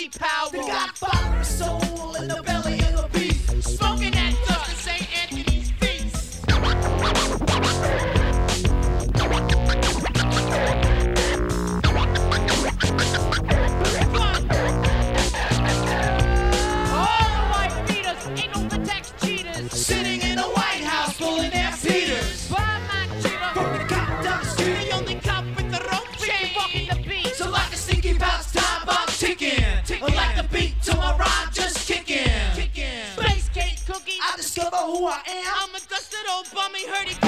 beat power. The Godfather soul in the belly of the beast. Smoking that dust in St. Anthony's feast. All the white beaters ain't no the tax cheaters. Sitting in the White House pulling their feeders. Buy my cheater. From the cop down the street. The only cop with the rope chain. Walking the beat. So like a stinky bounce, time bomb ticking. Like the beat to my rhyme just kicking. Space cake cookie. I discover who I am. I'm a dusted old bummy, heard he